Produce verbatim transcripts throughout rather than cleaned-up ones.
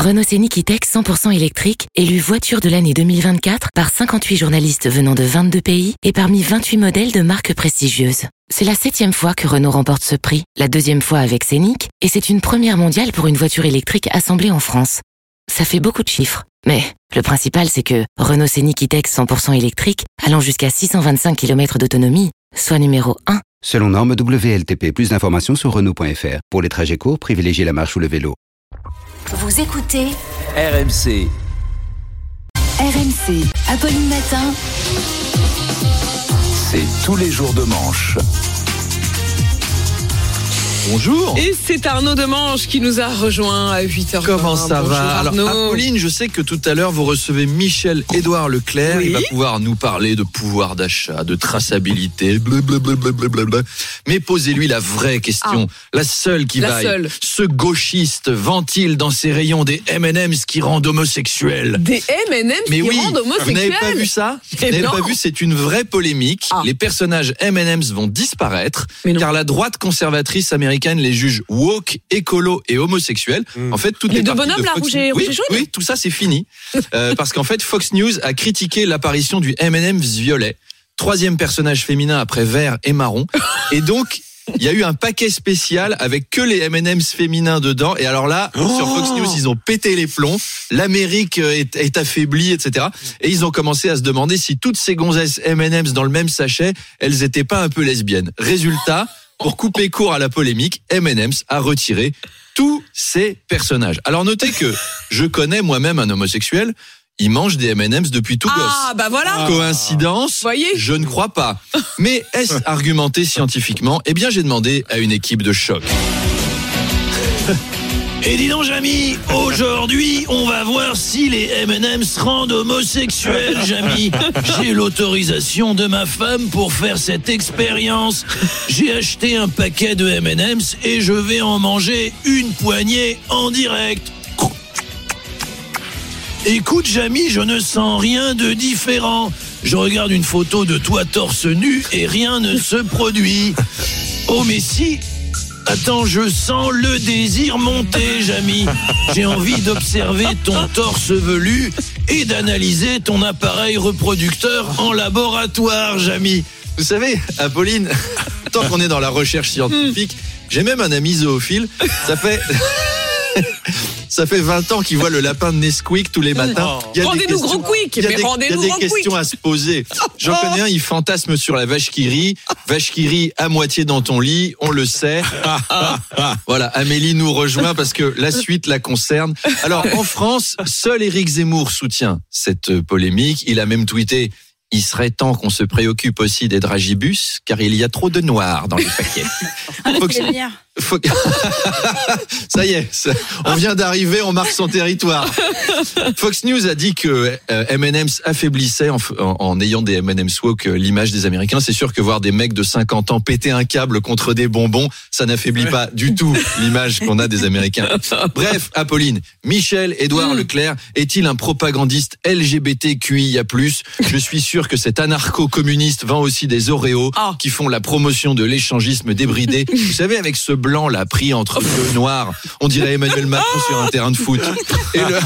Renault Scénic E-Tech cent pour cent électrique, élu voiture de l'année deux mille vingt-quatre par cinquante-huit journalistes venant de vingt-deux pays et parmi vingt-huit modèles de marques prestigieuses. C'est la septième fois que Renault remporte ce prix, la deuxième fois avec Scénic, et c'est une première mondiale pour une voiture électrique assemblée en France. Ça fait beaucoup de chiffres, mais le principal c'est que Renault Scénic E-Tech cent pour cent électrique, allant jusqu'à six cent vingt-cinq kilomètres d'autonomie, soit numéro un. Selon norme W L T P, plus d'informations sur Renault point F R. Pour les trajets courts, privilégiez la marche ou le vélo. Vous écoutez R M C. R M C, Apolline Matin. C'est tous les jours de manche. Bonjour. Et c'est Arnaud Demange qui nous a rejoint à huit heures vingt. Comment ça Bonjour va? Arnaud. Alors, Apolline, je sais que tout à l'heure, vous recevez Michel-Édouard Leclerc. Oui. Il va pouvoir nous parler de pouvoir d'achat, de traçabilité, blablabla. Mais posez-lui la vraie question. Ah. La seule qui La vaille. seule. Ce gauchiste vend-il dans ses rayons des M and M's qui rendent homosexuels? Des M and M's Mais qui oui, rendent homosexuels. vous n'avez pas vu ça? Vous Mais n'avez non. pas vu? C'est une vraie polémique. Ah. Les personnages M and M's vont disparaître Mais non. car la droite conservatrice américaine les juge woke, écolo et homosexuels. Mmh. En fait, toutes Les les, deux parties bonhommes, de là, Fox rouge et- oui, rouge et jaune oui, tout ça c'est fini. euh, parce qu'en fait, Fox News a critiqué l'apparition du M and M's violet, troisième personnage féminin après vert et marron. Et donc, il y a eu un paquet spécial avec que les M and M's féminins dedans. Et alors là, Oh sur Fox News, ils ont pété les plombs. L'Amérique est, est affaiblie, et cetera. Et ils ont commencé à se demander si toutes ces gonzesses M and M's dans le même sachet, elles étaient pas un peu lesbiennes. Résultat, pour couper court à la polémique, M and M's a retiré tous ces personnages. Alors notez que je connais moi-même un homosexuel. Il mange des M and M's depuis tout gosse. Ah, bah voilà. Coïncidence? Voyez. Je ne crois pas. Mais est-ce argumenté scientifiquement? Eh bien, j'ai demandé à une équipe de choc. Et dis donc, Jamy, aujourd'hui, on va voir si les M and M's rendent homosexuels, Jamy. J'ai l'autorisation de ma femme pour faire cette expérience. J'ai acheté un paquet de M and M's et je vais en manger une poignée en direct. Écoute, Jamy, je ne sens rien de différent. Je regarde une photo de toi torse nu et rien ne se produit. Oh, mais si... Attends, je sens le désir monter, Jamy. J'ai envie d'observer ton torse velu et d'analyser ton appareil reproducteur en laboratoire, Jamy. Vous savez, Apolline, tant qu'on est dans la recherche scientifique, j'ai même un ami zoophile. Ça fait... Ça fait vingt ans qu'il voit le lapin de Nesquik tous les matins. Il y a des Rendez-nous questions- gros quick, il y a mais des, rendez-nous il y a des gros questions quick. à se poser. J'en connais un, il fantasme sur la vache qui rit. Vache qui rit à moitié dans ton lit, on le sait. Voilà, Amélie nous rejoint parce que la suite la concerne. Alors, en France, seul Éric Zemmour soutient cette polémique. Il a même tweeté: il serait temps qu'on se préoccupe aussi des dragibus, car il y a trop de noirs dans les paquets. Fox... Faut... Ça y est, ça... on vient d'arriver, on marque son territoire. Fox News a dit que euh, M and M's affaiblissait en, en, en ayant des M and M's woke l'image des Américains. C'est sûr que voir des mecs de cinquante ans péter un câble contre des bonbons, ça n'affaiblit pas du tout l'image qu'on a des Américains. Bref, Apolline, Michel-Édouard mmh. Leclerc est-il un propagandiste L G B T Q I A plus? Je suis sûr que cet anarcho-communiste vend aussi des Oreos oh. qui font la promotion de l'échangisme débridé. Vous savez, avec ce blanc là pris entre bleu et noir, on dirait Emmanuel Macron sur un terrain de foot. Et le,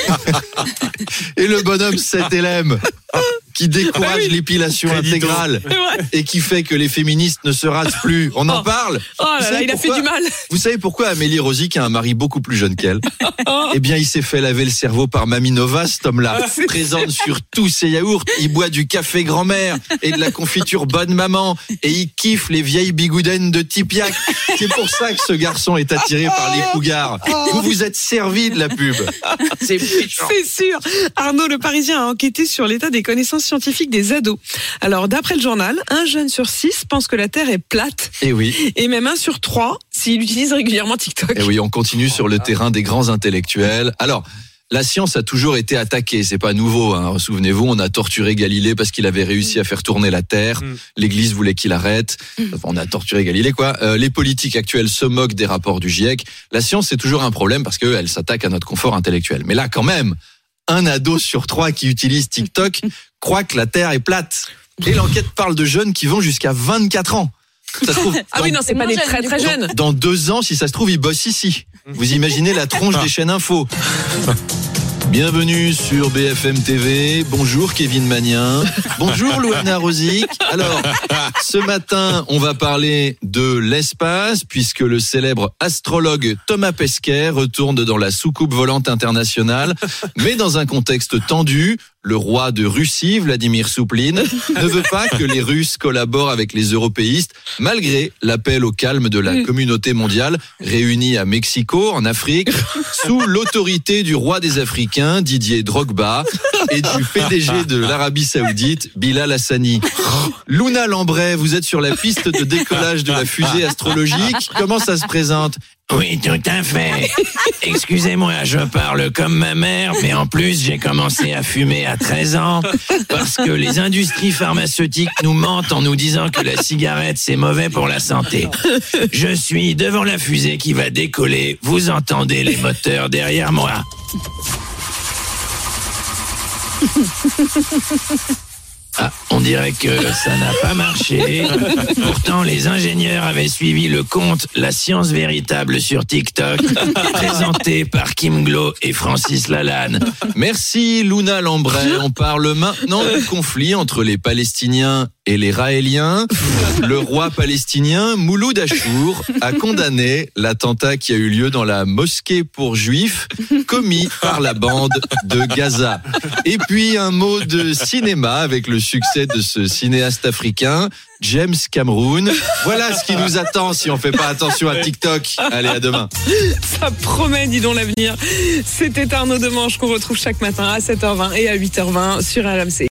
et le bonhomme sept L M qui décourage oui. l'épilation Crédito. intégrale et qui fait que les féministes ne se rasent plus. On en oh. parle. Oh là là, il a fait du mal. Vous savez pourquoi Amélie Rosic a un mari beaucoup plus jeune qu'elle? Eh bien, il s'est fait laver le cerveau par Mamie Nova, cet homme-là. Ah, présente sur tous ses yaourts. Il boit du café grand-mère et de la confiture bonne maman. Et il kiffe les vieilles bigoudaines de Tipiac. C'est pour ça que ce garçon est attiré par les cougars. Vous vous êtes servi de la pub. C'est, c'est sûr. Arnaud, le Parisien, a enquêté sur l'état des connaissances scientifiques des ados. Alors, d'après le journal, un jeune sur six pense que la Terre est plate. Et oui. Et même un sur trois s'il utilise régulièrement TikTok. Et oui, on continue sur le terrain des grands intellectuels. Alors, la science a toujours été attaquée, c'est pas nouveau. Hein. Souvenez-vous, on a torturé Galilée parce qu'il avait réussi à faire tourner la Terre. Mm. L'Église voulait qu'il arrête. Enfin, on a torturé Galilée, quoi. Euh, les politiques actuelles se moquent des rapports du GIEC. La science, c'est toujours un problème parce qu'elle s'attaque à notre confort intellectuel. Mais là, quand même, un ado sur trois qui utilise TikTok croit que la Terre est plate. Et l'enquête parle de jeunes qui vont jusqu'à vingt-quatre ans. Ça se trouve, Ah oui, non, c'est pas des très très jeunes. dans deux ans, si ça se trouve, il bosse ici. Vous imaginez la tronche des chaînes info. Bienvenue sur B F M T V. Bonjour Kevin Magnien. Bonjour Louana Rosic. Alors, ce matin, on va parler de l'espace puisque le célèbre astrologue Thomas Pesquet retourne dans la soucoupe volante internationale, mais dans un contexte tendu. Le roi de Russie, Vladimir Souplin, ne veut pas que les Russes collaborent avec les européistes, malgré l'appel au calme de la communauté mondiale, réunie à Mexico, en Afrique, sous l'autorité du roi des Africains, Didier Drogba, et du P D G de l'Arabie Saoudite, Bilal Hassani. Luna Lambray, vous êtes sur la piste de décollage de la fusée astrologique. Comment ça se présente ? Oui, tout à fait. Excusez-moi, je parle comme ma mère, mais en plus, j'ai commencé à fumer à treize ans parce que les industries pharmaceutiques nous mentent en nous disant que la cigarette, c'est mauvais pour la santé. Je suis devant la fusée qui va décoller. Vous entendez les moteurs derrière moi. Ah, on dirait que ça n'a pas marché. Pourtant, les ingénieurs avaient suivi le compte La Science Véritable sur TikTok, présenté par Kim Glo et Francis Lalanne. Merci Luna Lambray. On parle maintenant du conflit entre les Palestiniens et les Raéliens. Le roi palestinien Mouloud Achour a condamné l'attentat qui a eu lieu dans la mosquée pour juifs commis par la bande de Gaza. Et puis un mot de cinéma avec le succès de ce cinéaste africain, James Cameron. Voilà ce qui nous attend si on fait pas attention à TikTok. Allez, à demain. Ça promet, dis donc, l'avenir. C'était Arnaud Demanche qu'on retrouve chaque matin à sept heures vingt et à huit heures vingt sur R M C.